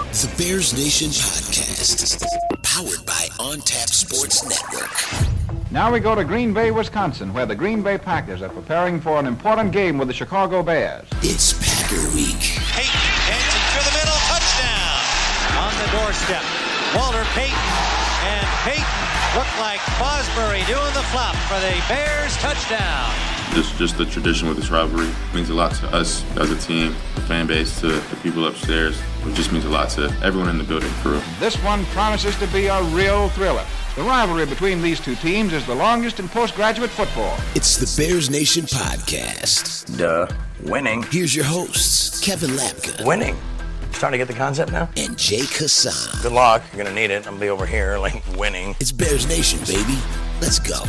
The Bears Nation Podcast, powered by OnTap Sports Network. Now we go to Green Bay, Wisconsin, where the Green Bay Packers are preparing for an important game with the Chicago Bears. It's Packer Week. Peyton dancing through the middle, touchdown! On the doorstep, Walter Payton, and Payton looked like Fosbury doing the flop for the Bears touchdown. Just the tradition with this rivalry means a lot to us as a team, the fan base, to the people upstairs. It just means a lot to everyone in the building, for real. This one promises to be a real thriller. The rivalry between these two teams is the longest in postgraduate football. It's the Bears Nation Podcast. Duh. Winning. Here's your hosts, Kevin Lapka. Winning. Starting to get the concept now? And Jake Hassan. Good luck. You're going to need it. I'm going to be over here, winning. It's Bears Nation, baby. Let's go.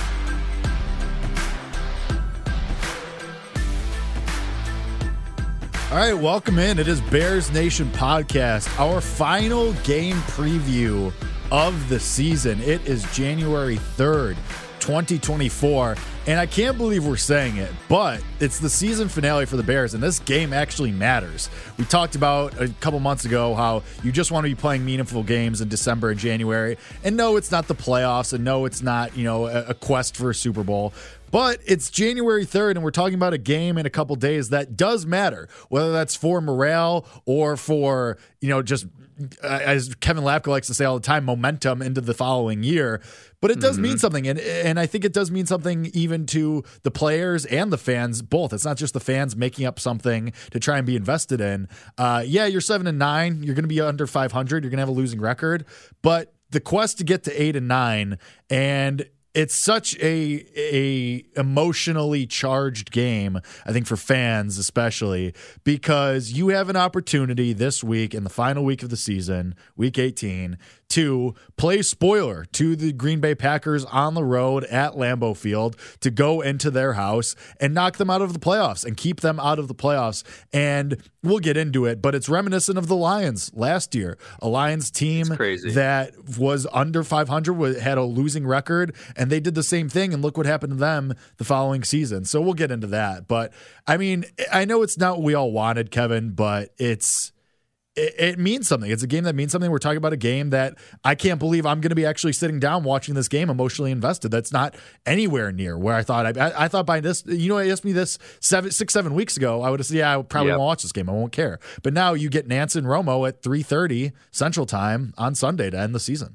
All right, welcome in. It is Bears Nation Podcast, our final game preview of the season. It is January 3rd, 2024, and I can't believe we're saying it, but it's the season finale for the Bears, and this game actually matters. We talked about a couple months ago how you just want to be playing meaningful games in December and January, and no, it's not the playoffs, and no, it's not, a quest for a Super Bowl. But it's January 3rd, and we're talking about a game in a couple days that does matter, whether that's for morale or for, just as Kevin Lapka likes to say all the time, momentum into the following year. But it does mean something, and I think it does mean something even to the players and the fans, both. It's not just the fans making up something to try and be invested in. You're 7-9. You're going to be under 500. You're going to have a losing record. But the quest to get to 8-9, and it's such a emotionally charged game, I think, for fans especially, because you have an opportunity this week in the final week of the season, week 18, to play spoiler to the Green Bay Packers on the road at Lambeau Field, to go into their house and knock them out of the playoffs and keep them out of the playoffs. And we'll get into it, but it's reminiscent of the Lions last year, a Lions team that was under 500, had a losing record, and they did the same thing, and look what happened to them the following season. So we'll get into that. But I mean, I know it's not what we all wanted, Kevin, but it means something. It's a game that means something. We're talking about a game that I can't believe I'm going to be actually sitting down watching this game emotionally invested. That's not anywhere near where I thought. I thought by this, you asked me this 7 weeks ago, I would have said, I probably won't watch this game. I won't care. But now you get Nance and Romo at 3:30 Central Time on Sunday to end the season.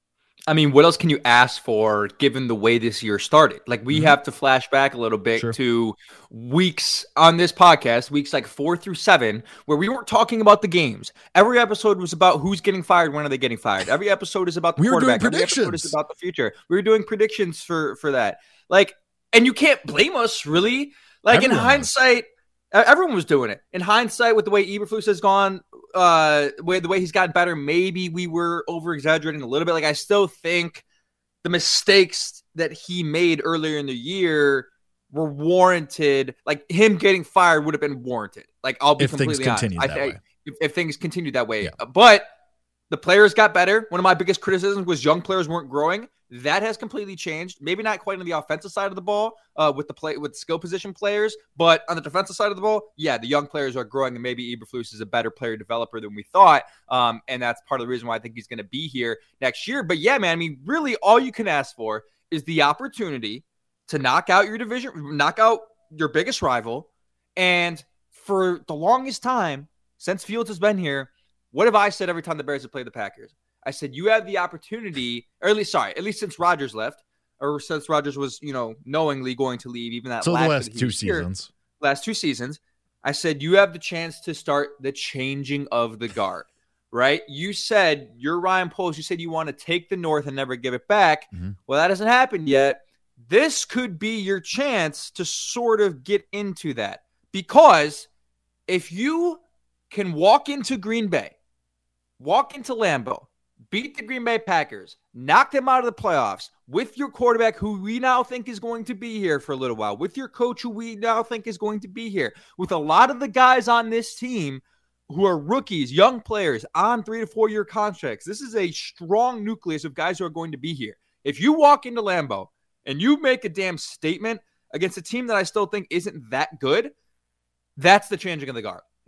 I mean, what else can you ask for given the way this year started? We have to flash back a little bit to weeks on this podcast, weeks 4 through 7, where we weren't talking about the games. Every episode was about who's getting fired, when are they getting fired. Every episode is about the quarterback. Every episode is about the future. We were doing predictions for that. And you can't blame us, really. In hindsight, everyone was doing it. In hindsight, with the way Eberflus has gone, the way he's gotten better, maybe we were over-exaggerating a little bit. I still think the mistakes that he made earlier in the year were warranted. Him getting fired would have been warranted. I'll be completely honest. If things continued that way. Yeah. But the players got better. One of my biggest criticisms was young players weren't growing. That has completely changed. Maybe not quite on the offensive side of the ball with skill position players, but on the defensive side of the ball, the young players are growing, and maybe Eberflus is a better player developer than we thought, and that's part of the reason why I think he's going to be here next year. But really all you can ask for is the opportunity to knock out your division, knock out your biggest rival, and for the longest time since Fields has been here, what have I said every time the Bears have played the Packers? I said, you have the opportunity, or at least since Rodgers left, or since Rodgers was, knowingly going to leave, even that last two seasons. Last 2 seasons, I said, you have the chance to start the changing of the guard, right? You said, you're Ryan Poles, you said you want to take the North and never give it back. Mm-hmm. Well, that hasn't happened yet. This could be your chance to sort of get into that. Because if you can walk into Green Bay, walk into Lambeau, beat the Green Bay Packers, knock them out of the playoffs with your quarterback who we now think is going to be here for a little while, with your coach who we now think is going to be here, with a lot of the guys on this team who are rookies, young players on 3 to 4 year contracts. This is a strong nucleus of guys who are going to be here. If you walk into Lambeau and you make a damn statement against a team that I still think isn't that good, that's the changing of the guard.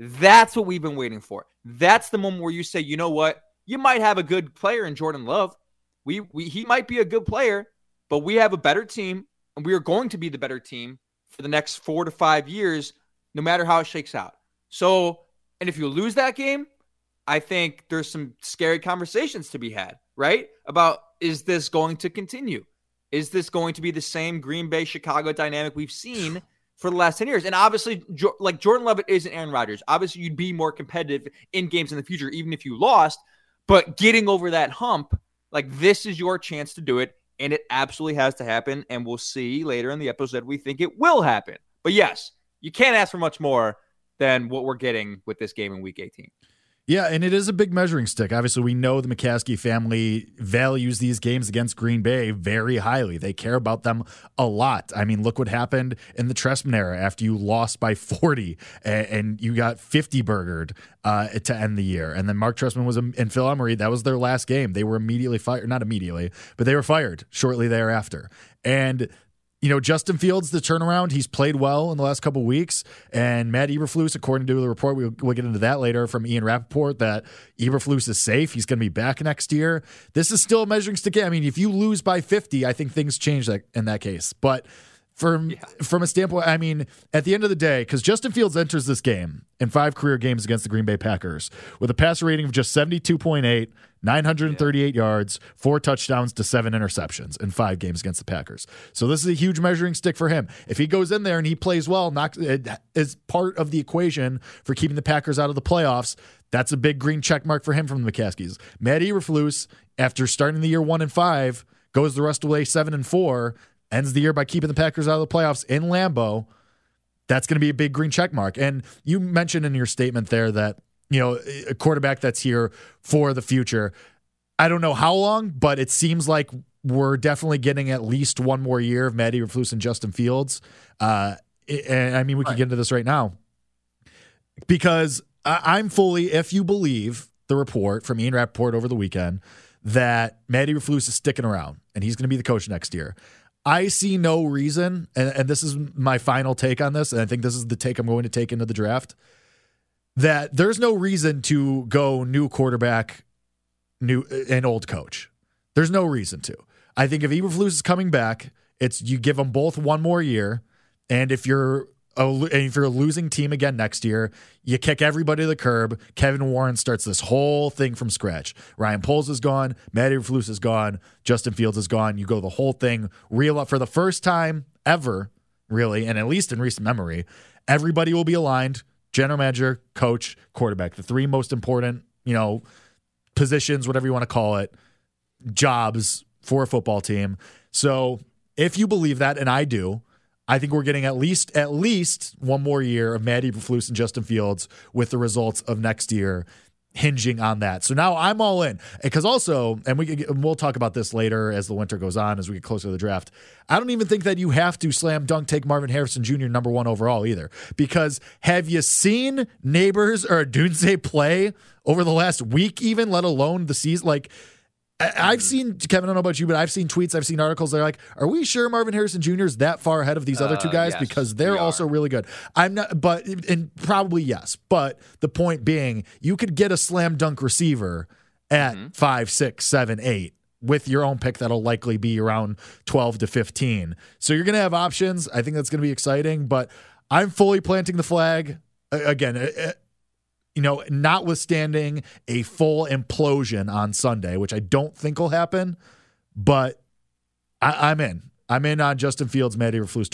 That's what we've been waiting for. That's the moment where you say, you know what? You might have a good player in Jordan Love. He might be a good player, but we have a better team, and we are going to be the better team for the next 4 to 5 years, no matter how it shakes out. So, and if you lose that game, I think there's some scary conversations to be had, right? About, is this going to continue? Is this going to be the same Green Bay, Chicago dynamic we've seen for the last 10 years? And obviously, like Jordan Love isn't Aaron Rodgers. Obviously, you'd be more competitive in games in the future, even if you lost. But getting over that hump, like, this is your chance to do it, and it absolutely has to happen. And we'll see later in the episode we think it will happen. But yes, you can't ask for much more than what we're getting with this game in Week 18. Yeah, and it is a big measuring stick. Obviously, we know the McCaskey family values these games against Green Bay very highly. They care about them a lot. I mean, look what happened in the Trestman era after you lost by 40 and you got 50 burgered to end the year. And then Mark Trestman was in Phil Emery. That was their last game. They were immediately fired. Not immediately, but they were fired shortly thereafter. And you know, Justin Fields, the turnaround, he's played well in the last couple of weeks. And Matt Eberflus, according to the report, we'll get into that later from Ian Rappaport, that Eberflus is safe. He's going to be back next year. This is still a measuring stick. I mean, if you lose by 50, I think things change in that case. But from a standpoint, I mean, at the end of the day, because Justin Fields enters this game in 5 career games against the Green Bay Packers with a passer rating of just 72.8, 938 yards, 4 touchdowns to 7 interceptions in 5 games against the Packers. So this is a huge measuring stick for him. If he goes in there and he plays well, is part of the equation for keeping the Packers out of the playoffs, that's a big green check mark for him from the McCaskies. Matt Eberflus, after starting the year 1-5, goes the rest of the way 7-4, ends the year by keeping the Packers out of the playoffs in Lambeau. That's going to be a big green check mark. And you mentioned in your statement there that, you know, a quarterback that's here for the future. I don't know how long, but it seems like we're definitely getting at least one more year of Matt Eberflus and Justin Fields. And I mean, we can get into this right now because I'm fully, if you believe the report from Ian Rappaport over the weekend, that Matt Eberflus is sticking around and he's going to be the coach next year. I see no reason, and this is my final take on this, and I think this is the take I'm going to take into the draft, that there's no reason to go new quarterback, new and old coach. There's no reason to. I think if Eberflus is coming back, it's you give them both one more year, and if you're a losing team again next year, you kick everybody to the curb. Kevin Warren starts this whole thing from scratch. Ryan Poles is gone. Matt Eberflus is gone. Justin Fields is gone. You go the whole thing, reel up for the first time ever, really, and at least in recent memory. Everybody will be aligned. General manager, coach, quarterback. The 3 most important, you know, positions, whatever you want to call it, jobs for a football team. So if you believe that, and I do, I think we're getting at least one more year of Matt Eberflus and Justin Fields with the results of next year hinging on that. So now I'm all in. Because also, and we'll talk about this later as the winter goes on, as we get closer to the draft, I don't even think that you have to slam dunk take Marvin Harrison Jr. number 1 overall either. Because have you seen Neighbors or Odunze play over the last week even, let alone the season? Like, I've seen, Kevin, I don't know about you, but I've seen tweets, I've seen articles that are like, are we sure Marvin Harrison Jr. is that far ahead of these other 2 guys? Yes, because they're also really good. I'm not, but, and probably yes. But the point being, you could get a slam dunk receiver at 5, 6, 7, 8 with your own pick that'll likely be around 12 to 15. So you're going to have options. I think that's going to be exciting, but I'm fully planting the flag. Again, you know, notwithstanding a full implosion on Sunday, which I don't think will happen, but I'm in. I'm in on Justin Fields, Matt Eberflus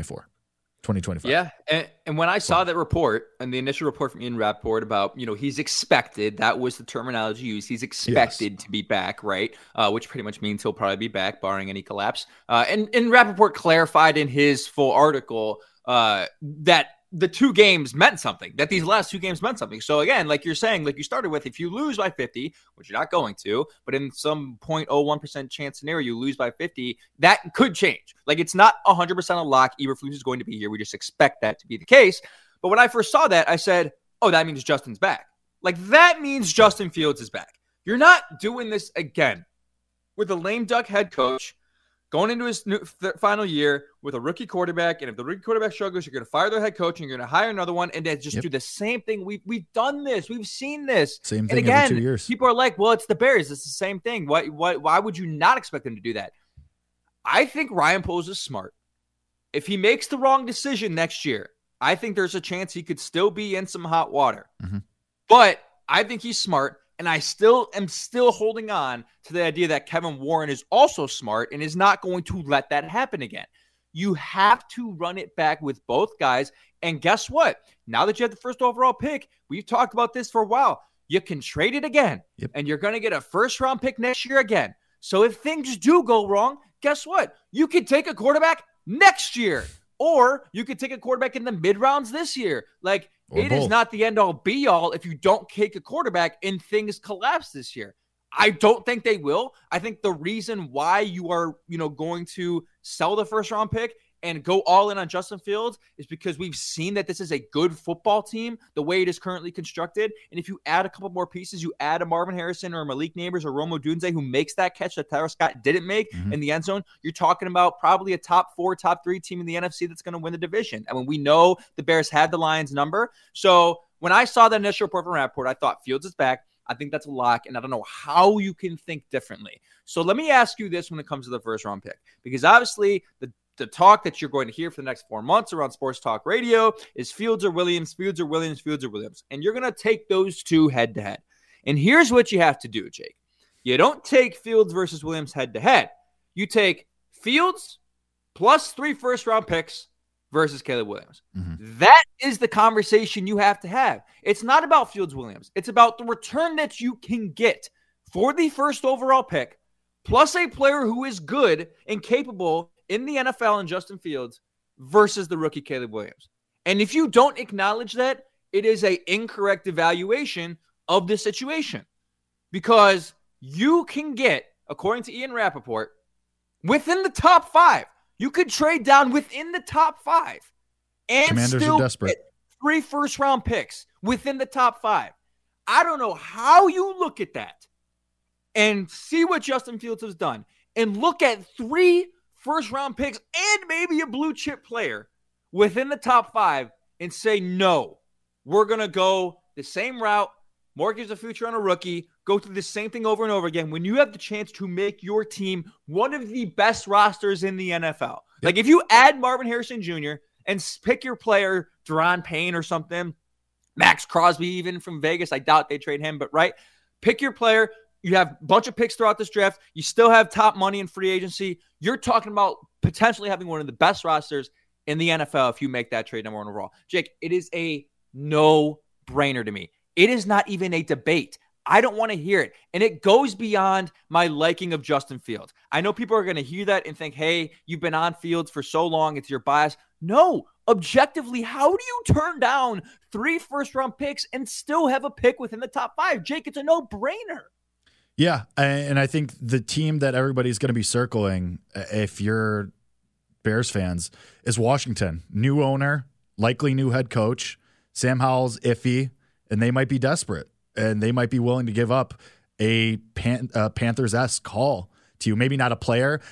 2025. Yeah, and when I saw that report and the initial report from Ian Rappaport about, you know, he's expected, that was the terminology used, he's expected to be back, right? Which pretty much means he'll probably be back, barring any collapse. And Rappaport clarified in his full article that the 2 games meant something, that these last 2 games meant something. So again, like you're saying, like you started with, if you lose by 50, which you're not going to, but in some 0.01% chance scenario, you lose by 50, that could change. Like it's not 100% a lock. Eberflus is going to be here. We just expect that to be the case. But when I first saw that, I said, oh, that means Justin's back. Like that means Justin Fields is back. You're not doing this again with a lame duck head coach going into his final year with a rookie quarterback, and if the rookie quarterback struggles, you're going to fire their head coach and you're going to hire another one, and then just do the same thing. We've done this. We've seen this. Same thing and again, every 2 years. People are like, well, it's the Bears. It's the same thing. Why would you not expect them to do that? I think Ryan Poles is smart. If he makes the wrong decision next year, I think there's a chance he could still be in some hot water. Mm-hmm. But I think he's smart. And I am still holding on to the idea that Kevin Warren is also smart and is not going to let that happen again. You have to run it back with both guys. And guess what? Now that you have the first overall pick, we've talked about this for a while. You can trade it again, and you're going to get a first-round pick next year again. So if things do go wrong, guess what? You could take a quarterback next year, or you could take a quarterback in the mid-rounds this year. It is not the end-all, be-all if you don't take a quarterback and things collapse this year. I don't think they will. I think the reason why you are, going to sell the first-round pick and go all in on Justin Fields is because we've seen that this is a good football team the way it is currently constructed. And if you add a couple more pieces, you add a Marvin Harrison or Malik Neighbors or Rome Odunze who makes that catch that Tyler Scott didn't make in the end zone, you're talking about probably a top 4, top 3 team in the NFC that's going to win the division. And when we know the Bears had the Lions number. So when I saw the initial report from Rappaport, I thought Fields is back. I think that's a lock, and I don't know how you can think differently. So let me ask you this when it comes to the first-round pick, because obviously the talk that you're going to hear for the next 4 months around Sports Talk Radio is Fields or Williams, Fields or Williams, Fields or Williams. And you're going to take those two head-to-head. And here's what you have to do, Jake. You don't take Fields versus Williams head-to-head. You take Fields plus 3 first-round picks versus Caleb Williams. That is the conversation you have to have. It's not about Fields Williams. It's about the return that you can get for the first overall pick, plus a player who is good and capable in the NFL and Justin Fields versus the rookie Caleb Williams. And if you don't acknowledge that, it is an incorrect evaluation of the situation. Because you can get, according to Ian Rappaport, within the top 5. You could trade down within the top 5 and Commanders still are desperate. Get 3 first-round picks within the top 5. I don't know how you look at that and see what Justin Fields has done and look at 3 first-round picks and maybe a blue-chip player within the top 5 and say, no, we're going to go the same route, mortgage the future on a rookie, go through the same thing over and over again when you have the chance to make your team one of the best rosters in the NFL. Like if you add Marvin Harrison Jr. and pick your player, Deron Payne or something, Max Crosby even from Vegas, I doubt they trade him, but right, pick your player. You have a bunch of picks throughout this draft. You still have top money in free agency. You're talking about potentially having one of the best rosters in the NFL if you make that trade number 1 overall. Jake, it is a no-brainer to me. It is not even a debate. I don't want to hear it. And it goes beyond my liking of Justin Fields. I know people are going to hear that and think, hey, you've been on Fields for so long, it's your bias. No, objectively, how do you turn down 3 first-round picks and still have a pick within the top 5? Jake, it's a no-brainer. Yeah, and I think the team that everybody's going to be circling, if you're Bears fans, is Washington. New owner, likely new head coach. Sam Howell's iffy, and they might be desperate. And they might be willing to give up a Panthers-esque call to you. Maybe not a player.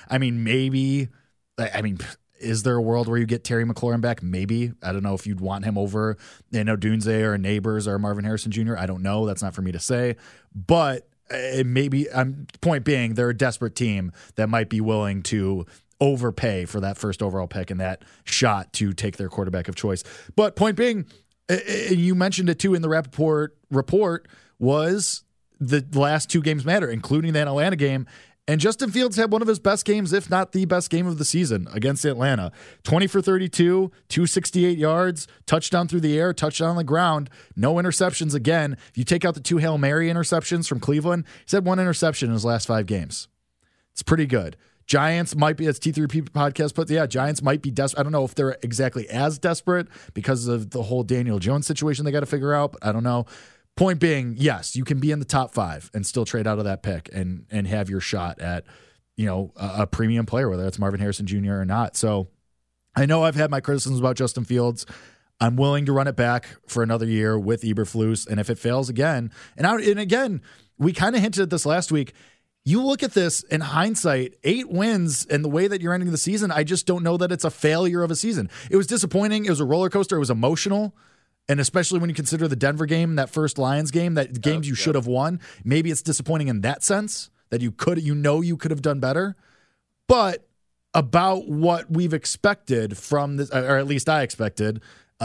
Is there a world where you get Terry McLaurin back? Maybe. I don't know if you'd want him over Odunze or Neighbors or Marvin Harrison Jr. I don't know. That's not for me to say. But point being, they're a desperate team that might be willing to overpay for that first overall pick and that shot to take their quarterback of choice. But point being, you mentioned it too in the Rappaport report, was the last 2 games matter, including that Atlanta game. And Justin Fields had one of his best games, if not the best game of the season against Atlanta. 20 for 32, 268 yards, touchdown through the air, touchdown on the ground, no interceptions again. If you take out the 2 Hail Mary interceptions from Cleveland, he's had 1 interception in his last 5 games. It's pretty good. Giants might be, as T3P podcast puts, Giants might be desperate. I don't know if they're exactly as desperate because of the whole Daniel Jones situation they got to figure out, but I don't know. Point being, yes, you can be in the top 5 and still trade out of that pick and have your shot at, a premium player, whether it's Marvin Harrison Jr. or not. So I know I've had my criticisms about Justin Fields. I'm willing to run it back for another year with Eberflus. And if it fails again, and again, we kind of hinted at this last week, you look at this in hindsight, 8 wins and the way that you're ending the season, I just don't know that it's a failure of a season. It was disappointing. It was a roller coaster. It was emotional. And especially when you consider the Denver game, that first Lions game, that games you should have won. Maybe it's disappointing in that sense that you could have done better. But about what we've expected from this, or at least I expected,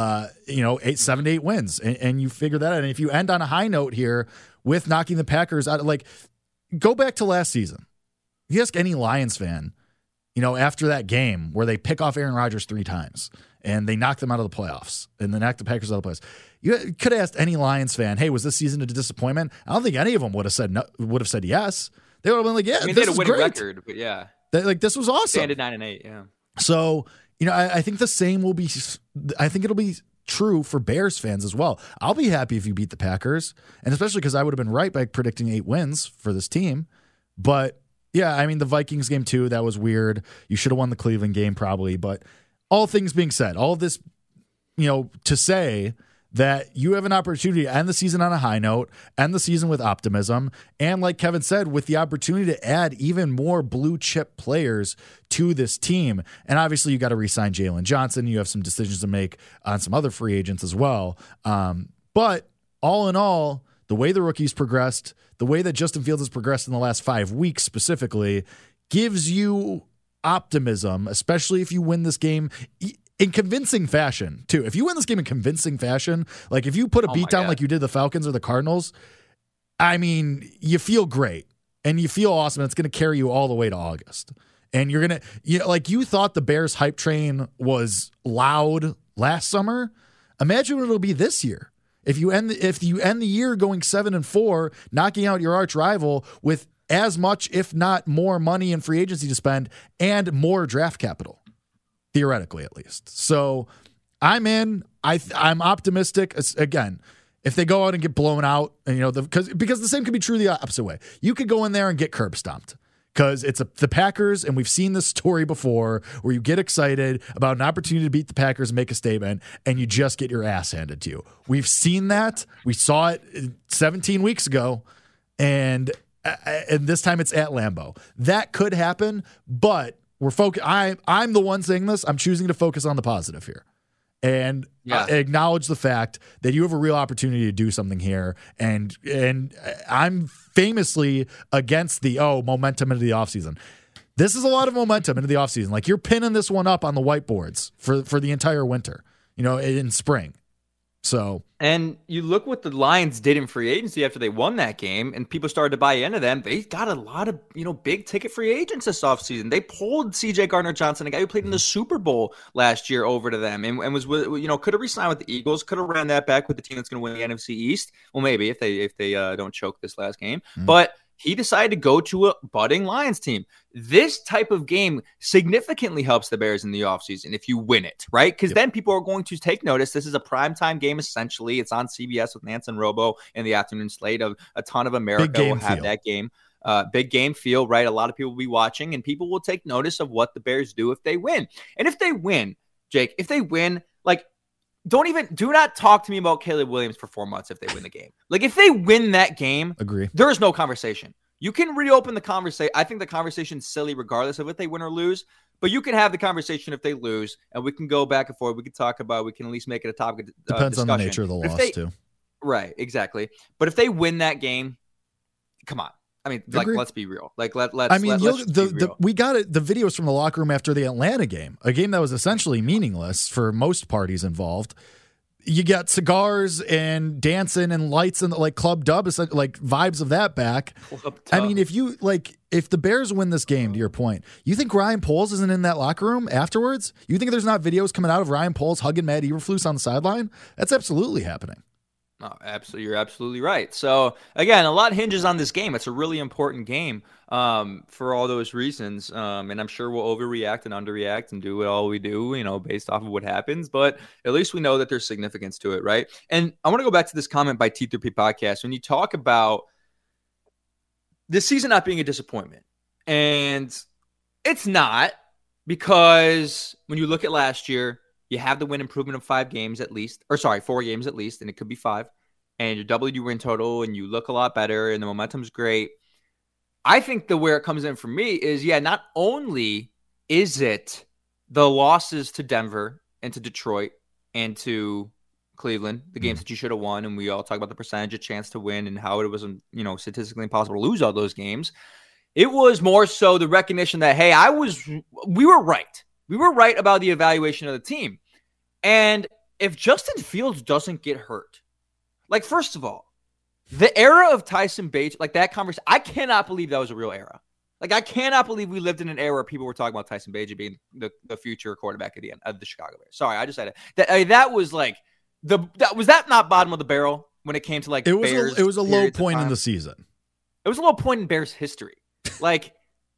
7 to 8 wins. And you figure that out. And if you end on a high note here with knocking the Packers out, like, go back to last season. If you ask any Lions fan, after that game where they pick off Aaron Rodgers 3 times and they knock them out of the playoffs and then knock the Packers out of the playoffs, you could have asked any Lions fan, hey, was this season a disappointment? I don't think any of them would have said no, would have said yes. They would have been like, yeah, I mean, this they had is a winning great. record, but yeah. This was awesome. They ended 9-8, yeah. So, I think the same will be, I think it'll be true for Bears fans as well. I'll be happy if you beat the Packers, and especially because I would have been right by predicting 8 wins for this team. But yeah, I mean, the Vikings game too, that was weird. You should have won the Cleveland game probably. But all things being said, all of this, to say that you have an opportunity to end the season on a high note, end the season with optimism, and like Kevin said, with the opportunity to add even more blue chip players to this team. And obviously you got to re-sign Jalen Johnson. You have some decisions to make on some other free agents as well. But all in all, the way the rookies progressed, the way that Justin Fields has progressed in the last 5 weeks specifically, gives you optimism, especially if you win this game in convincing fashion, too. If you win this game in convincing fashion, like if you put a beat down like you did the Falcons or the Cardinals, I mean, you feel great and you feel awesome. And it's going to carry you all the way to August. And you're going to, like you thought the Bears hype train was loud last summer. Imagine what it'll be this year. If you end the year going 7-4, knocking out your arch rival with as much, if not more, money in free agency to spend and more draft capital, theoretically at least. So I'm in. I'm optimistic. Again, if they go out and get blown out, and because the same could be true the opposite way. You could go in there and get curb stomped. Because it's the Packers, and we've seen this story before where you get excited about an opportunity to beat the Packers and make a statement, and you just get your ass handed to you. We've seen that. We saw it 17 weeks ago, and this time it's at Lambeau. That could happen, but we're I'm the one saying this. I'm choosing to focus on the positive here. And acknowledge the fact that you have a real opportunity to do something here. And I'm famously against the momentum into the offseason. This is a lot of momentum into the offseason. Like you're pinning this one up on the whiteboards for the entire winter, in spring. So, and you look what the Lions did in free agency after they won that game, and people started to buy into them. They got a lot of big ticket free agents this offseason. They pulled CJ Gardner-Johnson, a guy who played in the Super Bowl last year, over to them, and was could have re-signed with the Eagles, could have ran that back with the team that's going to win the NFC East. Well, maybe if they don't choke this last game, but he decided to go to a budding Lions team. This type of game significantly helps the Bears in the offseason if you win it, right? Because then people are going to take notice. This is a primetime game, essentially. It's on CBS with Nance and Robo in the afternoon slate. Of a ton of America will have that game. Big game feel, right? A lot of people will be watching, and people will take notice of what the Bears do if they win. And if they win, Jake, do not talk to me about Caleb Williams for 4 months if they win the game. Like, if they win that game, agree, there is no conversation. You can reopen the conversation. I think the conversation's silly regardless of if they win or lose, but you can have the conversation if they lose, and we can go back and forth. We can talk about, we can at least make it a topic of Depends discussion. on the nature of the loss, too. Right, exactly. But if they win that game, come on. I mean, let's be real. We got it. The videos from the locker room after the Atlanta game, a game that was essentially meaningless for most parties involved. You got cigars and dancing and lights and Club Dub, like vibes of that back. I mean, if the Bears win this game, to your point, you think Ryan Poles isn't in that locker room afterwards? You think there's not videos coming out of Ryan Poles hugging Matt Eberflus on the sideline? That's absolutely happening. Oh, absolutely. You're absolutely right. So again, a lot hinges on this game. It's a really important game for all those reasons. And I'm sure we'll overreact and underreact and do all we do, based off of what happens. But at least we know that there's significance to it, right? And I want to go back to this comment by T3P Podcast. When you talk about this season not being a disappointment, and it's not, because when you look at last year, you have the win improvement of 4 games at least, and it could be 5. And your WD win total, and you look a lot better, and the momentum's great. I think where it comes in for me is, not only is it the losses to Denver and to Detroit and to Cleveland, the games that you should have won, and we all talk about the percentage of chance to win and how it was, statistically impossible to lose all those games. It was more so the recognition that, hey, we were right. We were right about the evaluation of the team. And if Justin Fields doesn't get hurt, like, first of all, the era of Tyson Bagent, like that conversation, I cannot believe that was a real era. Like, I cannot believe we lived in an era where people were talking about Tyson Bagent being the future quarterback at the end of the Chicago Bears. Sorry, I just said it. That was like was that not bottom of the barrel when it came to like Bears? It was a low point in the season. It was a low point in Bears history. Like,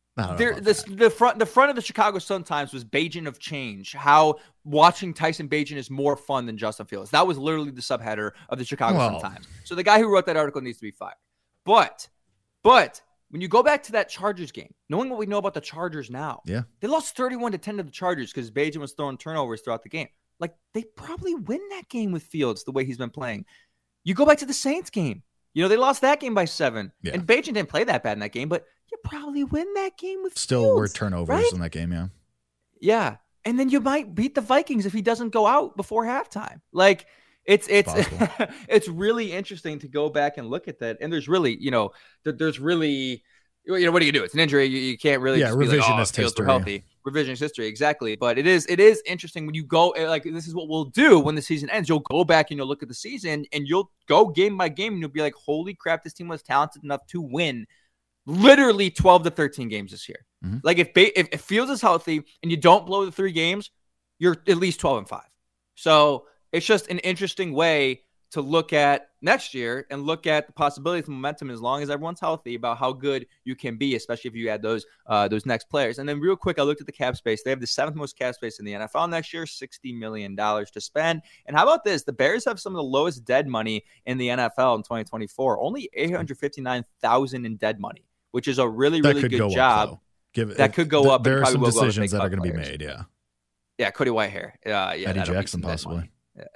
the front of the Chicago Sun-Times was Bagent of change. How watching Tyson Bagent is more fun than Justin Fields. That was literally the subheader of the Chicago Sun-Times. So the guy who wrote that article needs to be fired. But when you go back to that Chargers game, knowing what we know about the Chargers now, they lost 31-10 to the Chargers because Bagent was throwing turnovers throughout the game. Like, they probably win that game with Fields the way he's been playing. You go back to the Saints game. They lost that game by 7. Yeah. And Bagent didn't play that bad in that game, but you probably win that game with Still Fields, were turnovers right? in that game, yeah. Yeah. And then you might beat the Vikings if he doesn't go out before halftime. Like, it's it's really interesting to go back and look at that. And there's really, there's really, what do you do? It's an injury. You can't really just revisionist history. Healthy. Revisionist history, exactly. But it is interesting when you go, like, this is what we'll do when the season ends. You'll go back and you'll look at the season and you'll go game by game and you'll be like, holy crap, this team was talented enough to win literally 12 to 13 games this year. Mm-hmm. Like, if Fields is healthy and you don't blow the 3 games, you're at least 12-5. So it's just an interesting way to look at next year and look at the possibilities and momentum as long as everyone's healthy about how good you can be, especially if you add those next players. And then real quick, I looked at the cap space. They have the 7th most cap space in the NFL next year, $60 million to spend. And how about this? The Bears have some of the lowest dead money in the NFL in 2024, only $859,000 in dead money, which is a really, really good job. That could go up. There are some decisions that are going to be made, yeah. Yeah, Cody Whitehair. Eddie Jackson, possibly.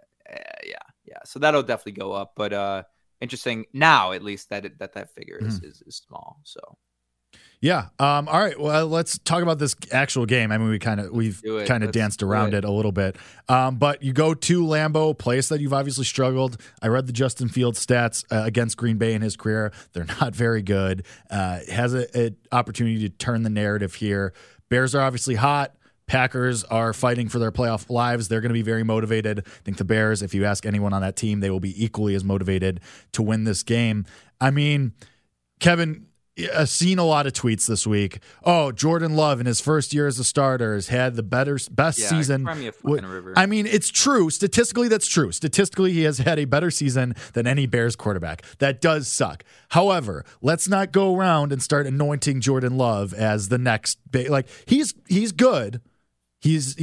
Yeah, so that'll definitely go up, but interesting now at least that figure is small. So yeah, all right. Well, let's talk about this actual game. I mean, we've danced around it a little bit, but you go to Lambeau, place that you've obviously struggled. I read the Justin Fields stats against Green Bay in his career; they're not very good. Has an opportunity to turn the narrative here. Bears are obviously hot. Packers are fighting for their playoff lives. They're going to be very motivated. I think the Bears, if you ask anyone on that team, they will be equally as motivated to win this game. I mean, Kevin, I've seen a lot of tweets this week. Oh, Jordan Love in his first year as a starter has had the best season. I mean, it's true. Statistically, that's true. Statistically, he has had a better season than any Bears quarterback. That does suck. However, let's not go around and start anointing Jordan Love as the next big. Like, he's good. He's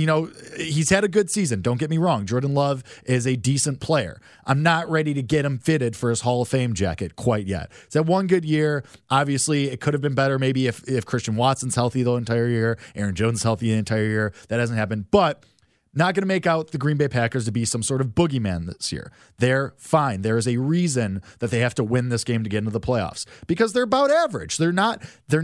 had a good season. Don't get me wrong. Jordan Love is a decent player. I'm not ready to get him fitted for his Hall of Fame jacket quite yet. It's had one good year. Obviously, it could have been better maybe if Christian Watson's healthy the entire year, Aaron Jones is healthy the entire year. That hasn't happened. But not going to make out the Green Bay Packers to be some sort of boogeyman this year. They're fine. There is a reason that they have to win this game to get into the playoffs because they're about average. They're not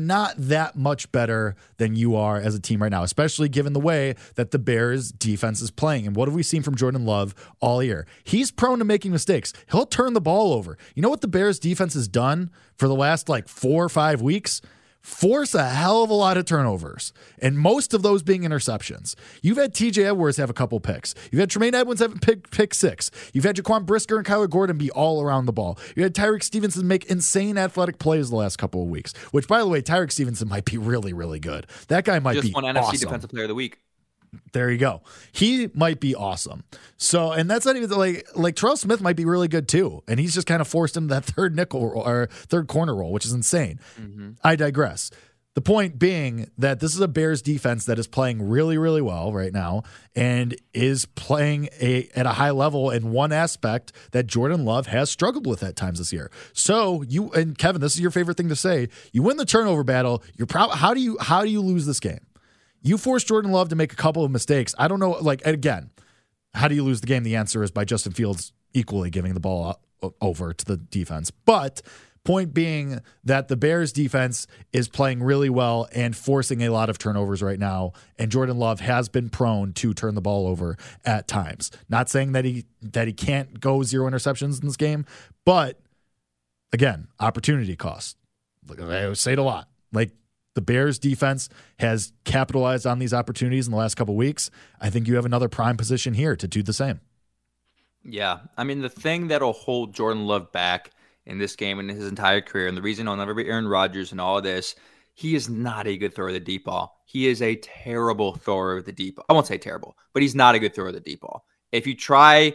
that much better than you are as a team right now, especially given the way that the Bears defense is playing. And what have we seen from Jordan Love all year? He's prone to making mistakes. He'll turn the ball over. You know what the Bears defense has done for the last 4 or 5 weeks? Force a hell of a lot of turnovers, and most of those being interceptions. You've had TJ Edwards have a couple picks. You've had Tremaine Edmonds have pick 6. You've had Jaquan Brisker and Kyler Gordon be all around the ball. You had Tyreek Stevenson make insane athletic plays the last couple of weeks, which, by the way, Tyreek Stevenson might be really, really good. That guy might be awesome. Just won NFC Defensive Player of the Week. There you go. He might be awesome. So, and that's not even like Terrell Smith might be really good too. And he's just kind of forced into that third nickel or third corner role, which is insane. Mm-hmm. I digress. The point being that this is a Bears defense that is playing really, really well right now and is playing at a high level in one aspect that Jordan Love has struggled with at times this year. So you and Kevin, this is your favorite thing to say. You win the turnover battle. How do you lose this game? You force Jordan Love to make a couple of mistakes. I don't know. Again, how do you lose the game? The answer is by Justin Fields equally giving the ball over to the defense. But Point being that the Bears defense is playing really well and forcing a lot of turnovers right now. And Jordan Love has been prone to turn the ball over at times. Not saying that he can't go 0 interceptions in this game, but again, opportunity cost. I say it a lot. Like, the Bears defense has capitalized on these opportunities in the last couple of weeks. I think you have another prime position here to do the same. Yeah. I mean, the thing that'll hold Jordan Love back in this game and his entire career, and the reason he'll never be Aaron Rodgers and all of this, he is not a good thrower of the deep ball. He is a terrible thrower of the deep ball. I won't say terrible, but he's not a good thrower of the deep ball. If you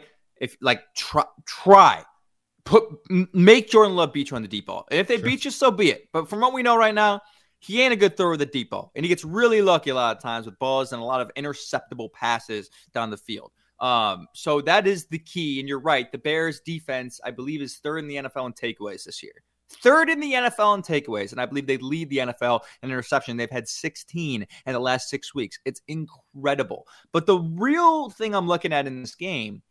make Jordan Love beat you on the deep ball. And if they beat you, so be it. But from what we know right now, he ain't a good thrower of the deep ball. And he gets really lucky a lot of times with balls and a lot of interceptable passes down the field. So that is the key. And you're right. The Bears defense, I believe, is third in the NFL in takeaways this year. Third in the NFL in takeaways. And I believe they lead the NFL in interception. They've had 16 in the last 6 weeks. It's incredible. But the real thing I'm looking at in this game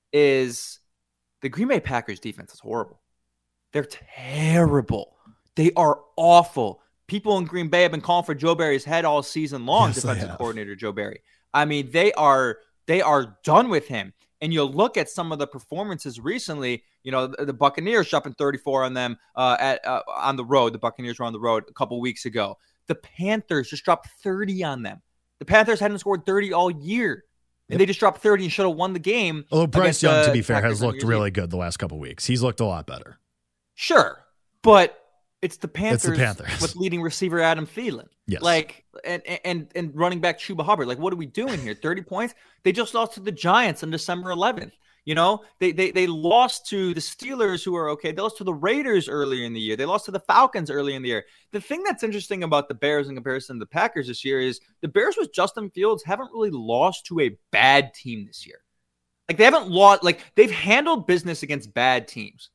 is the Green Bay Packers defense is horrible. They're terrible. They are awful. People in Green Bay have been calling for Joe Barry's head all season long, defensive coordinator Joe Barry. I mean, they are done with him. And you'll look at some of the performances recently. You know, the Buccaneers dropping 34 on them on the road. The Buccaneers were on the road a couple weeks ago. The Panthers just dropped 30 on them. The Panthers hadn't scored 30 all year. And they just dropped 30 and should have won the game. Although Bryce Young, to be fair, has looked really good the last couple weeks. He's looked a lot better. Sure. But it's the Panthers, with leading receiver Adam Thielen. Yes. Like, and running back Chuba Hubbard. Like, what are we doing here? 30 points? They just lost to the Giants on December 11th. You know, they lost to the Steelers, who are okay. They lost to the Raiders earlier in the year. They lost to the Falcons earlier in the year. The thing that's interesting about the Bears in comparison to the Packers this year is the Bears with Justin Fields haven't really lost to a bad team this year. Like, they haven't lost. Like, they've handled business against bad teams.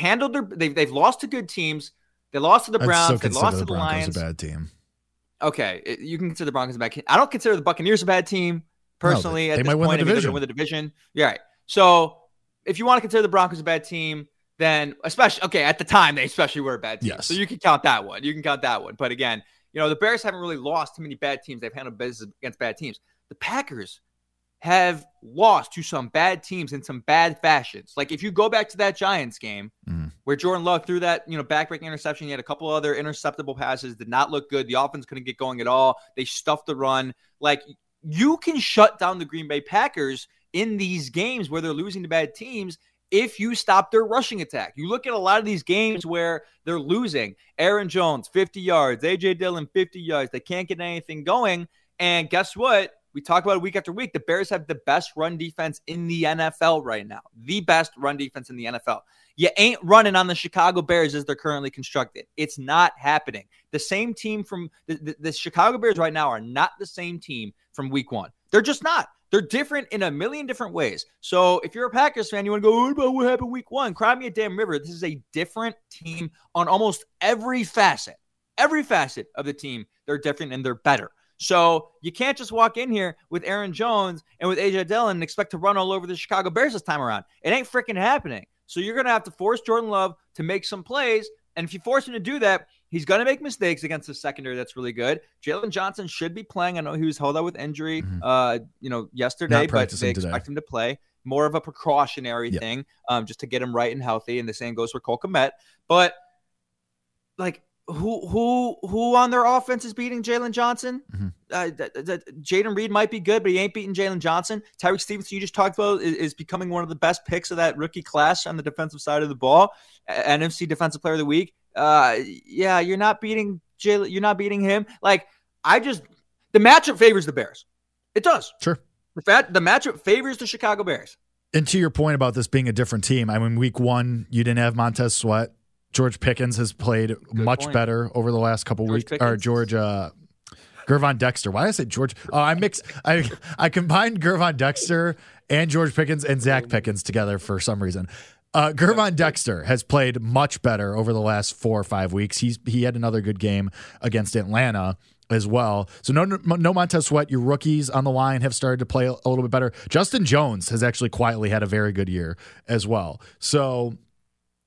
They've lost to good teams. They lost to the Browns. They lost to the Lions. A bad team. Okay, you can consider the Broncos a bad team. I don't consider the Buccaneers a bad team personally. No, at they this might win point, the division. They're win the division. Yeah, right. So if you want to consider the Broncos a bad team, then at the time they especially were a bad team. Yes. So you can count that one. But again, you know, the Bears haven't really lost too many bad teams. They've handled business against bad teams. The Packers have lost to some bad teams in some bad fashions. Like, if you go back to that Giants game where Jordan Love threw that, backbreaking interception, he had a couple other interceptable passes, did not look good. The offense couldn't get going at all. They stuffed the run. Like, you can shut down the Green Bay Packers in these games where they're losing to bad teams if you stop their rushing attack. You look at a lot of these games where they're losing. Aaron Jones, 50 yards. A.J. Dillon, 50 yards. They can't get anything going. And guess what? We talk about it week after week. The Bears have the best run defense in the NFL right now. The best run defense in the NFL. You ain't running on the Chicago Bears as they're currently constructed. It's not happening. The same team from the Chicago Bears right now are not the same team from week one. They're just not. They're different in a million different ways. So if you're a Packers fan, you want to go, what about what happened week one? Cry me a damn river. This is a different team on almost every facet. Every facet of the team, they're different and they're better. So you can't just walk in here with Aaron Jones and with A.J. Dillon and expect to run all over the Chicago Bears this time around. It ain't freaking happening. So you're going to have to force Jordan Love to make some plays. And if you force him to do that, he's going to make mistakes against the secondary that's really good. Jalen Johnson should be playing. I know he was held out with injury yesterday, but they expect him to play. More of a precautionary thing just to get him right and healthy. And the same goes for Cole Kmet. But, like, who on their offense is beating Jalen Johnson? Jaden Reed might be good, but he ain't beating Jalen Johnson. Tyreek Stevenson, you just talked about, is becoming one of the best picks of that rookie class on the defensive side of the ball. NFC Defensive Player of the Week. You're not beating Jalen. You're not beating him. Like, the matchup favors the Bears. It does. Sure. The matchup favors the Chicago Bears. And to your point about this being a different team, I mean, week one, you didn't have Montez Sweat. George Pickens has played much better over the last couple weeks. Or Gervon Dexter. Why did I say George? Oh, I combined Gervon Dexter and George Pickens and Zach Pickens together for some reason. Gervon Dexter has played much better over the last 4 or 5 weeks. He had another good game against Atlanta as well. So no Montez Sweat. Your rookies on the line have started to play a little bit better. Justin Jones has actually quietly had a very good year as well. So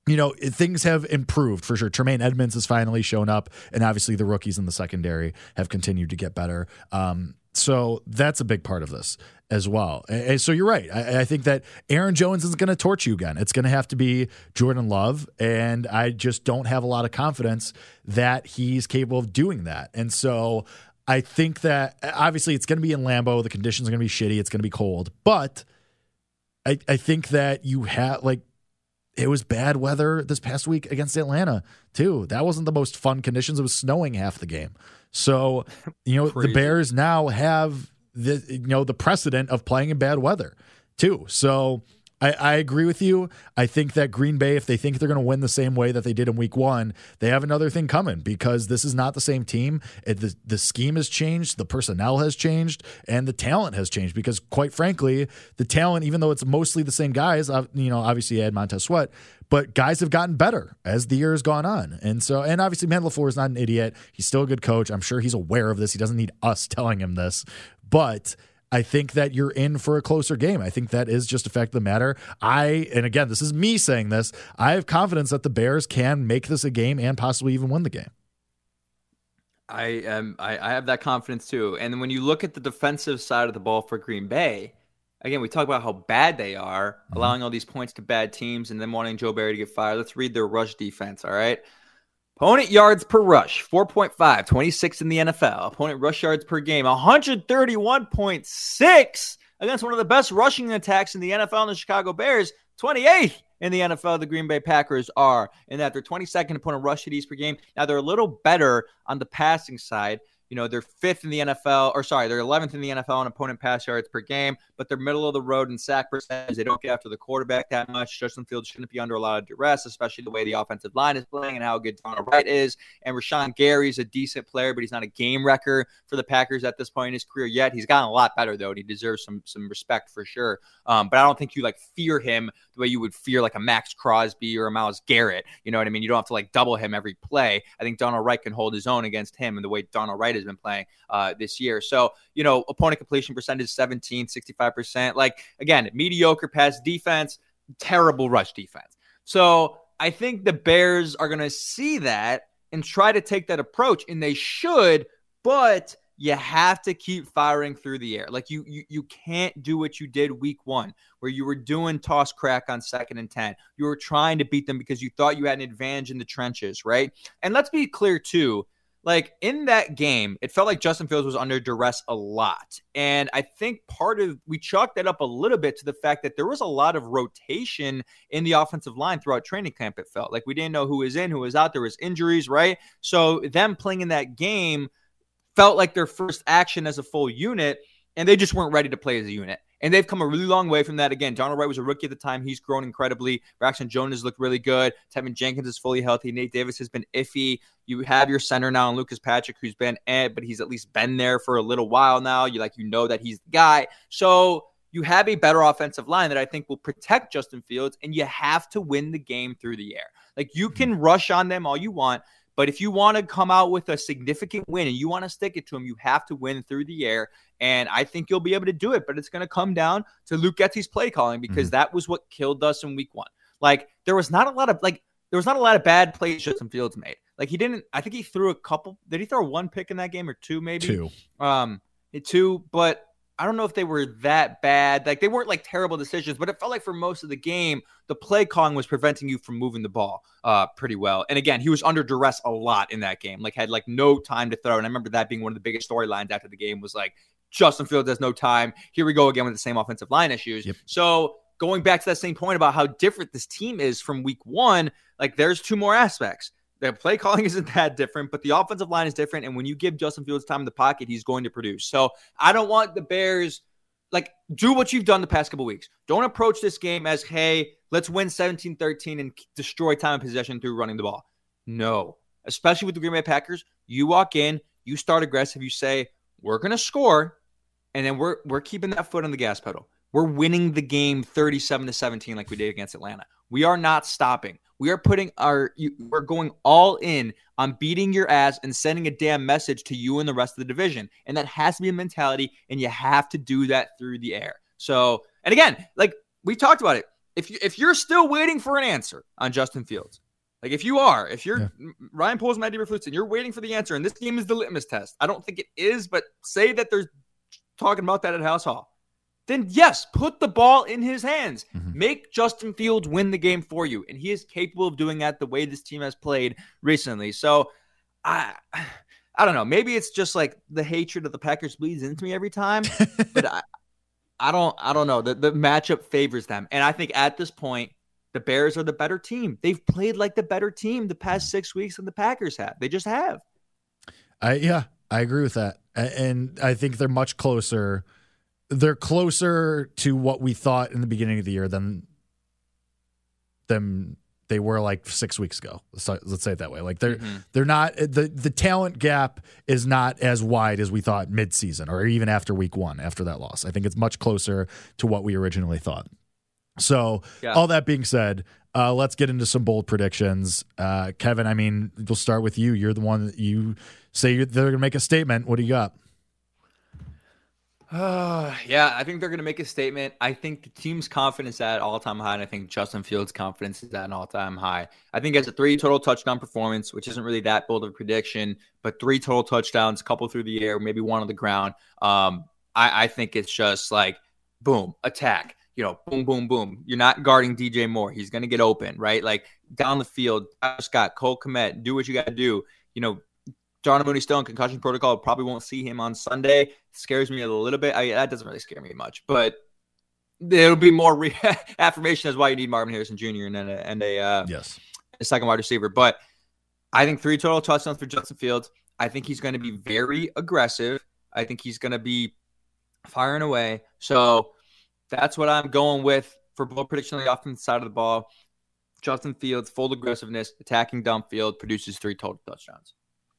things have improved for sure. Tremaine Edmonds has finally shown up, and obviously the rookies in the secondary have continued to get better. So that's a big part of this as well. And so you're right. I think that Aaron Jones is going to torch you again. It's going to have to be Jordan Love, and I just don't have a lot of confidence that he's capable of doing that. And so I think that obviously it's going to be in Lambeau. The conditions are going to be shitty. It's going to be cold. But I think that you have, it was bad weather this past week against Atlanta too. That wasn't the most fun conditions. It was snowing half the game. So, the Bears now have the precedent of playing in bad weather too. So I agree with you. I think that Green Bay, if they think they're going to win the same way that they did in week 1, they have another thing coming, because this is not the same team. The scheme has changed, the personnel has changed, and the talent has changed, because quite frankly, the talent, even though it's mostly the same guys, obviously you had Montez Sweat, but guys have gotten better as the year has gone on. And obviously Matt LaFleur is not an idiot. He's still a good coach. I'm sure he's aware of this. He doesn't need us telling him this, but I think that you're in for a closer game. I think that is just a fact of the matter. And again, this is me saying this, I have confidence that the Bears can make this a game and possibly even win the game. I have that confidence too. And when you look at the defensive side of the ball for Green Bay, again, we talk about how bad they are, allowing all these points to bad teams and then wanting Joe Barry to get fired. Let's read their rush defense, all right? Opponent yards per rush, 4.5, 26th in the NFL. Opponent rush yards per game, 131.6 against one of the best rushing attacks in the NFL, and the Chicago Bears, 28th in the NFL. The Green Bay Packers are in that. They're 22nd opponent rush TDs per game. Now, they're a little better on the passing side. They're 5th in the NFL, they're 11th in the NFL on opponent pass yards per game, but they're middle of the road in sack percentage. They don't get after the quarterback that much. Justin Fields shouldn't be under a lot of duress, especially the way the offensive line is playing and how good Donald Wright is. And Rashawn Gary is a decent player, but he's not a game wrecker for the Packers at this point in his career yet. He's gotten a lot better, though, and he deserves some respect for sure. But I don't think you fear him the way you would fear a Max Crosby or a Myles Garrett. You know what I mean? You don't have to double him every play. I think Donald Wright can hold his own against him, and the way Donald Wright has been playing this year. So, opponent completion percentage 17, 65%. Again, mediocre pass defense, terrible rush defense. So I think the Bears are going to see that and try to take that approach, and they should, but you have to keep firing through the air. You can't do what you did week 1, where you were doing toss crack on 2nd and 10. You were trying to beat them because you thought you had an advantage in the trenches, right? And let's be clear too, in that game, it felt like Justin Fields was under duress a lot. And I think we chalked that up a little bit to the fact that there was a lot of rotation in the offensive line throughout training camp. It felt like we didn't know who was in, who was out. There was injuries, right? So them playing in that game felt like their first action as a full unit, and they just weren't ready to play as a unit. And they've come a really long way from that. Again, Donald Wright was a rookie at the time. He's grown incredibly. Braxton Jones has looked really good. Tevin Jenkins is fully healthy. Nate Davis has been iffy. You have your center now in Lucas Patrick, who's been but he's at least been there for a little while now. You know that he's the guy. So you have a better offensive line that I think will protect Justin Fields, and you have to win the game through the air. You can rush on them all you want, but if you want to come out with a significant win and you want to stick it to them, you have to win through the air. And I think you'll be able to do it, but it's going to come down to Luke Getsy's play calling, because that was what killed us in week 1. There was not a lot of bad plays Justin Fields made. I think he threw a couple. Did he throw one pick in that game or two, maybe? Two, but I don't know if they were that bad. They weren't terrible decisions, but it felt like for most of the game, the play calling was preventing you from moving the ball pretty well. And again, he was under duress a lot in that game, had no time to throw. And I remember that being one of the biggest storylines after the game was Justin Fields has no time. Here we go again with the same offensive line issues. Yep. So going back to that same point about how different this team is from week 1, there's two more aspects. The play calling isn't that different, but the offensive line is different. And when you give Justin Fields time in the pocket, he's going to produce. So I don't want the Bears, do what you've done the past couple weeks. Don't approach this game as, hey, let's win 17-13 and destroy time of possession through running the ball. No, especially with the Green Bay Packers. You walk in, you start aggressive, you say, we're going to score, and then we're keeping that foot on the gas pedal. We're winning the game 37-17 like we did against Atlanta. We are not stopping. We are we're going all in on beating your ass and sending a damn message to you and the rest of the division. And that has to be a mentality, and you have to do that through the air. So, and again, we talked about it. if you're still waiting for an answer on Justin Fields, like if you're Ryan Poles and Matt Eberflus and you're waiting for the answer, and this game is the litmus test. I don't think it is, but say that they're talking about that at House Hall. Then yes, put the ball in his hands. Make Justin Fields win the game for you. And he is capable of doing that the way this team has played recently. So I don't know. Maybe it's just like the hatred of the Packers bleeds into me every time. But I don't know. The matchup favors them. And I think at this point, the Bears are the better team. They've played like the better team the past 6 weeks than the Packers have. They just have. I agree with that. And I think they're much closer. They're closer to what we thought in the beginning of the year than they were like 6 weeks ago. Let's say it that way. Like they're not, the talent gap is not as wide as we thought midseason or even after week 1 after that loss. I think it's much closer to what we originally thought. So all that being said, let's get into some bold predictions. Kevin, I mean, we'll start with you. You're the one that you say they're going to make a statement. What do you got? Yeah, I think they're going to make a statement. I think the team's confidence is at an all-time high, and I think Justin Fields' confidence is at an all-time high. I think it's a 3 total touchdown performance, which isn't really that bold of a prediction, but 3 total touchdowns, a couple through the air, maybe 1 on the ground. I think it's just like, boom, attack. Boom, boom, boom. You're not guarding DJ Moore. He's going to get open, right? Like down the field, Scott, Cole Kmet, do what you got to do. Darnell Mooney still in concussion protocol. Probably won't see him on Sunday. It scares me a little bit. That doesn't really scare me much, but it'll be more affirmation as why you need Marvin Harrison Jr. and a second wide receiver. But I think 3 total touchdowns for Justin Fields. I think he's going to be very aggressive. I think he's going to be firing away. So that's what I'm going with for bold prediction on the offensive side of the ball. Justin Fields, full aggressiveness, attacking downfield, produces 3 total touchdowns.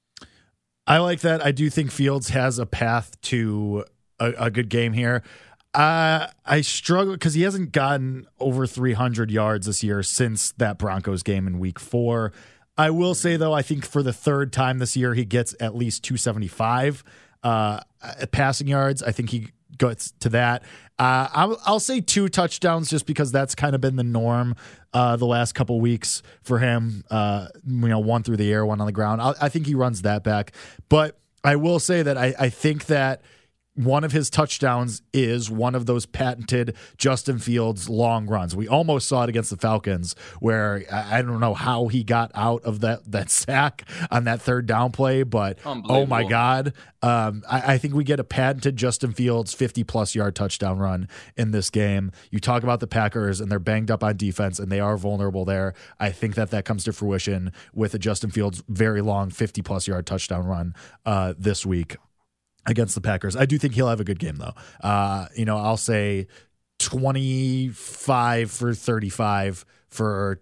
I like that. I do think Fields has a path to a good game here. I struggle because he hasn't gotten over 300 yards this year since that Broncos game in week 4. I will say, though, I think for the 3rd time this year, he gets at least 275 passing yards. I think he gets to that. I'll say 2 touchdowns just because that's kind of been the norm the last couple weeks for him. 1 through the air, 1 on the ground. I think he runs that back. But I will say that I think that one of his touchdowns is one of those patented Justin Fields long runs. We almost saw it against the Falcons where I don't know how he got out of that sack on that 3rd down play, but oh my God. I think we get a patented Justin Fields 50-plus yard touchdown run in this game. You talk about the Packers and they're banged up on defense and they are vulnerable there. I think that comes to fruition with a Justin Fields very long 50-plus yard touchdown run this week against the Packers. I do think he'll have a good game, though. I'll say 25 for 35 for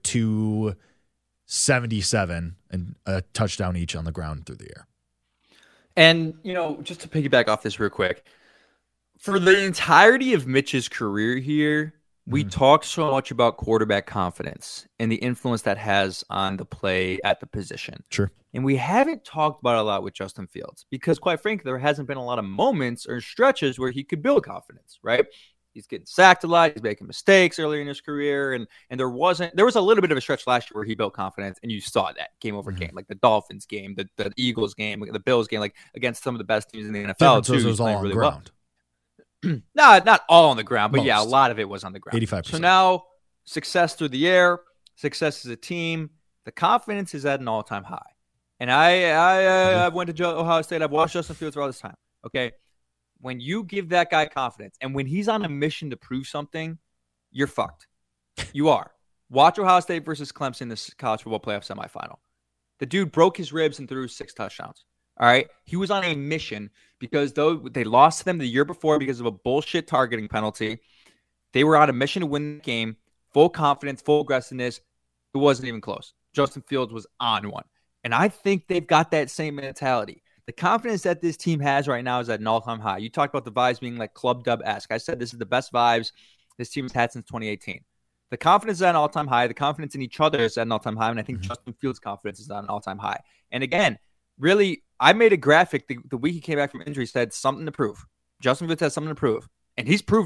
277 and a touchdown each on the ground through the air. And, just to piggyback off this real quick, for the entirety of Mitch's career here, we talk so much about quarterback confidence and the influence that has on the play at the position. Sure. And we haven't talked about it a lot with Justin Fields because, quite frankly, there hasn't been a lot of moments or stretches where he could build confidence, right? He's getting sacked a lot. He's making mistakes earlier in his career. And there was a little bit of a stretch last year where he built confidence, and you saw that game over game, like the Dolphins game, the Eagles game, the Bills game, like against some of the best teams in the NFL. Too, it was all on the ground. No, not all on the ground, but Most. Yeah, a lot of it was on the ground. 85%. So now success through the air, success as a team, the confidence is at an all-time high. And I went to Ohio State. I've watched Justin Fields for all this time. Okay. When you give that guy confidence and when he's on a mission to prove something, you're fucked. You are. Watch Ohio State versus Clemson in this college football playoff semifinal. The dude broke his ribs and threw 6 touchdowns. All right. He was on a mission because though they lost to them the year before because of a bullshit targeting penalty, they were on a mission to win the game. Full confidence, full aggressiveness. It wasn't even close. Justin Fields was on one. And I think they've got that same mentality. The confidence that this team has right now is at an all-time high. You talked about the vibes being like club dub-esque. I said this is the best vibes this team has had since 2018. The confidence is at an all-time high. The confidence in each other is at an all-time high. And I think Justin Fields' confidence is at an all-time high. And again, really, I made a graphic the week he came back from injury said something to prove. Justin Fields has something to prove. And he's proved it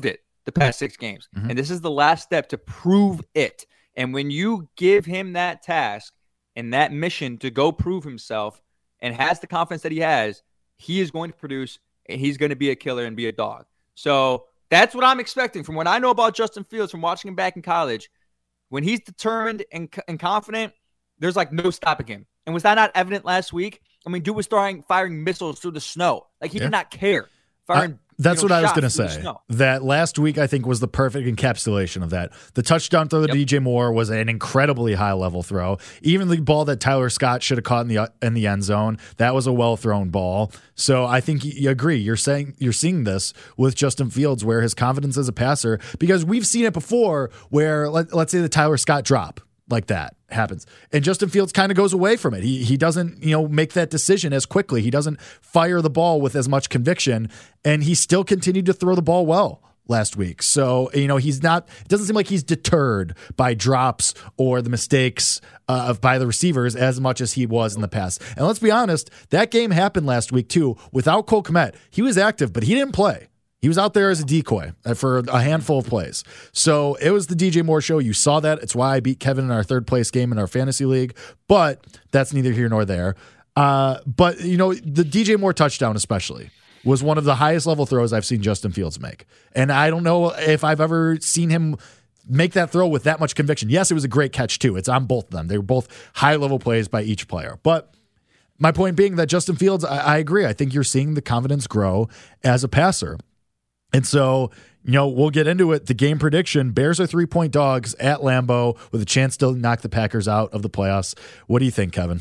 the past 6 games. And this is the last step to prove it. And when you give him that task and that mission to go prove himself and has the confidence that he has, he is going to produce and he's going to be a killer and be a dog. So that's what I'm expecting from what I know about Justin Fields from watching him back in college. When he's determined and confident, there's like no stopping him. And was that not evident last week? I mean, dude was firing missiles through the snow. Like he did not care. That's what I was going to say. That last week, I think, was the perfect encapsulation of that. The touchdown throw to DJ Moore was an incredibly high-level throw. Even the ball that Tyler Scott should have caught in the end zone, that was a well-thrown ball. So I think you agree. You're seeing this with Justin Fields, where his confidence as a passer, because we've seen it before, where let's say the Tyler Scott drop like that happens, and Justin Fields kind of goes away from it. He doesn't make that decision as quickly. He doesn't fire the ball with as much conviction, and he still continued to throw the ball well last week. So he's not. It doesn't seem like he's deterred by drops or the mistakes by the receivers as much as he was in the past. And let's be honest, that game happened last week too without Cole Kmet. He was active, but he didn't play. He was out there as a decoy for a handful of plays. So it was the DJ Moore show. You saw that. It's why I beat Kevin in our 3rd place game in our fantasy league. But that's neither here nor there. But, the DJ Moore touchdown especially was one of the highest level throws I've seen Justin Fields make. And I don't know if I've ever seen him make that throw with that much conviction. Yes, it was a great catch too. It's on both of them. They were both high level plays by each player. But my point being that Justin Fields, I agree. I think you're seeing the confidence grow as a passer. And so, we'll get into it. The game prediction, Bears are 3-point dogs at Lambeau with a chance to knock the Packers out of the playoffs. What do you think, Kevin?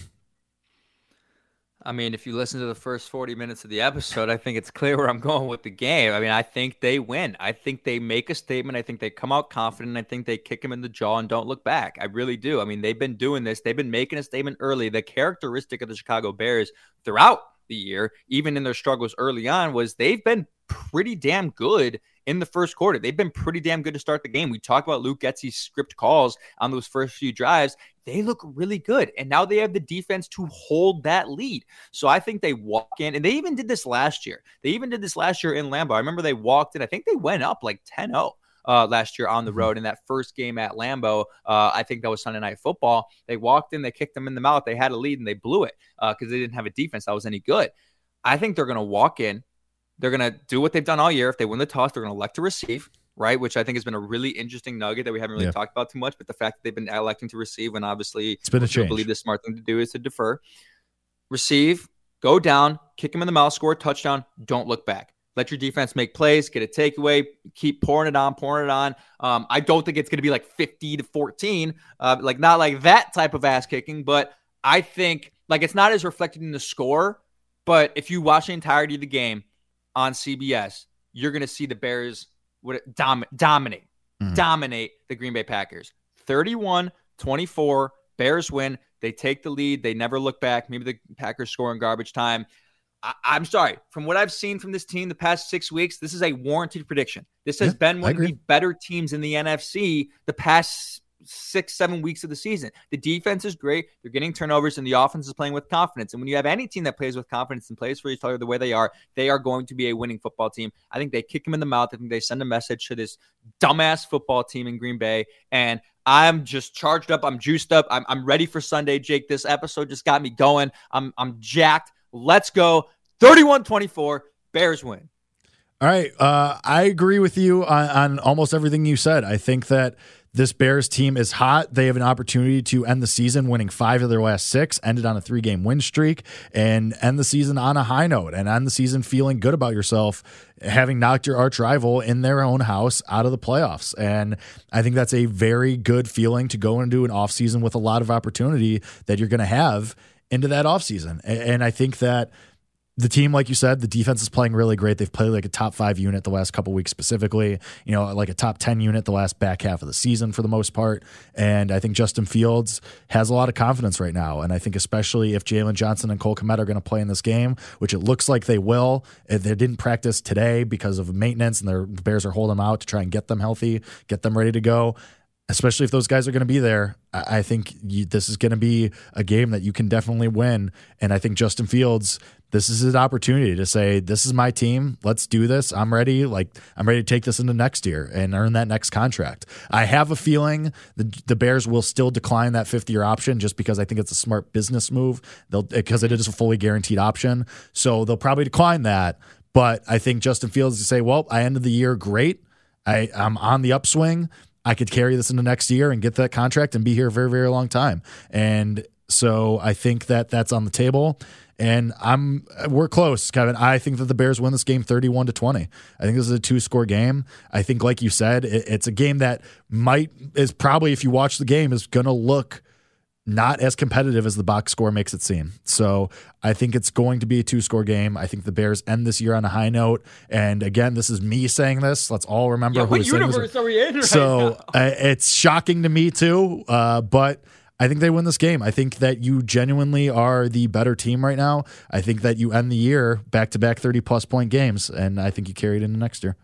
I mean, if you listen to the first 40 minutes of the episode, I think it's clear where I'm going with the game. I mean, I think they win. I think they make a statement. I think they come out confident. I think they kick him in the jaw and don't look back. I really do. I mean, they've been doing this. They've been making a statement early. The characteristic of the Chicago Bears throughout the year, even in their struggles early on, was they've been pretty damn good in the first quarter. They've been pretty damn good to start the game. We talked about Luke Getsy's script calls on those first few drives. They look really good. And now they have the defense to hold that lead. So I think they walk in, and they even did this last year. They even did this last year in Lambeau. I remember they walked in. I think they went up like 10-0. Last year on the road in that first game at Lambeau. I think that was Sunday Night Football. They walked in, they kicked them in the mouth. They had a lead and they blew it because they didn't have a defense that was any good. I think they're going to walk in. They're going to do what they've done all year. If they win the toss, they're going to elect to receive, right? Which I think has been a really interesting nugget that we haven't really talked about too much. But the fact that they've been electing to receive, when obviously it's been a change. I believe the smart thing to do is to defer. Receive, go down, kick him in the mouth, score a touchdown, don't look back. Let your defense make plays, get a takeaway, keep pouring it on. I don't think it's going to be like 50-14, like not like that type of ass kicking, but I think like it's not as reflected in the score. But if you watch the entirety of the game on CBS, you're going to see the Bears dominate the Green Bay Packers. 31-24, Bears win. They take the lead. They never look back. Maybe the Packers score in garbage time. I'm sorry. From what I've seen from this team the past 6 weeks, this is a warranted prediction. This has been one of the better teams in the NFC the past 6-7 weeks of the season. The defense is great. They're getting turnovers, and the offense is playing with confidence. And when you have any team that plays with confidence and plays for each other the way they are going to be a winning football team. I think they kick them in the mouth. I think they send a message to this dumbass football team in Green Bay. And I'm just charged up. I'm juiced up. I'm ready for Sunday, Jake. This episode just got me going. I'm jacked. Let's go. 31-24, Bears win. All right. I agree with you on almost everything you said. I think that this Bears team is hot. They have an opportunity to end the season winning 5 of their last 6, ended on a 3-game win streak, and end the season on a high note, and end the season feeling good about yourself, having knocked your arch rival in their own house out of the playoffs. And I think that's a very good feeling to go into an offseason with a lot of opportunity that you're going to have into that offseason. And I think that the team, like you said, the defense is playing really great. They've played like a top 5 unit the last couple weeks specifically, like a top 10 unit the last back half of the season for the most part. And I think Justin Fields has a lot of confidence right now. And I think especially if Jalen Johnson and Cole Kmet are going to play in this game, which it looks like they will. They didn't practice today because of maintenance, and the Bears are holding them out to try and get them healthy, get them ready to go. especially if those guys are going to be there, I think this is going to be a game that you can definitely win. And I think Justin Fields, this is his opportunity to say, this is my team. Let's do this. I'm ready. I'm ready to take this into next year and earn that next contract. I have a feeling the Bears will still decline that 5th-year option just because I think it's a smart business move. Because it is a fully guaranteed option. So they'll probably decline that. But I think Justin Fields will say, well, I ended the year great. I'm on the upswing. I could carry this into next year and get that contract and be here a very, very long time. And so I think that that's on the table. And we're close, Kevin. I think that the Bears win this game 31-20. I think this is a 2-score game. I think, like you said, it's a game that is probably, if you watch the game, is going to look not as competitive as the box score makes it seem. So I think it's going to be a 2-score game. I think the Bears end this year on a high note. And again, this is me saying this. Let's all remember what universe are we in right now. It's shocking to me too, but I think they win this game. I think that you genuinely are the better team right now. I think that you end the year back-to-back 30-plus point games, and I think you carry it into next year.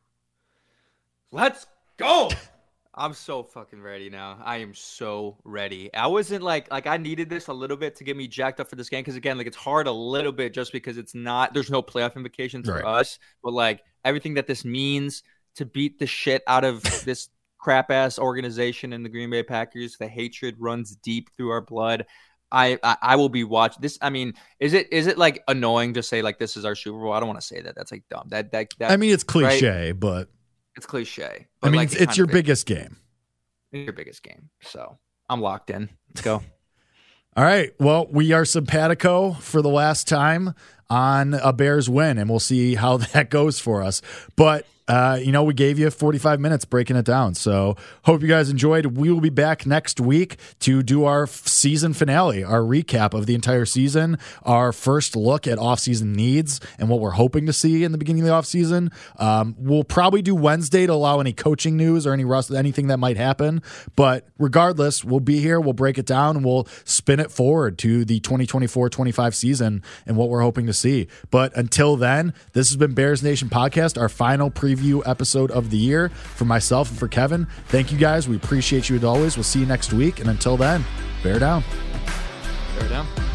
Let's go. I'm so fucking ready now. I am so ready. I wasn't like I needed this a little bit to get me jacked up for this game because, again, it's hard a little bit just because there's no playoff implications for us. But, everything that this means to beat the shit out of this crap-ass organization in the Green Bay Packers, the hatred runs deep through our blood. I will be watching this. I mean, is it annoying to say this is our Super Bowl? I don't want to say that. That's dumb. That I mean, it's cliche, right? but it's cliche. But I mean, it's your biggest game. It's your biggest game. So I'm locked in. Let's go. All right. Well, we are simpatico for the last time on a Bears win, and we'll see how that goes for us. But we gave you 45 minutes breaking it down. So hope you guys enjoyed. We will be back next week to do our season finale, our recap of the entire season, our first look at offseason needs and what we're hoping to see in the beginning of the offseason. We'll probably do Wednesday to allow any coaching news or anything that might happen. But regardless, we'll be here. We'll break it down and we'll spin it forward to the 2024-25 season and what we're hoping to see. But until then, this has been Bears Nation Podcast, our final preview episode of the year. For myself and for Kevin, thank you guys. We appreciate you as always. We'll see you next week. And until then, bear down. Bear down.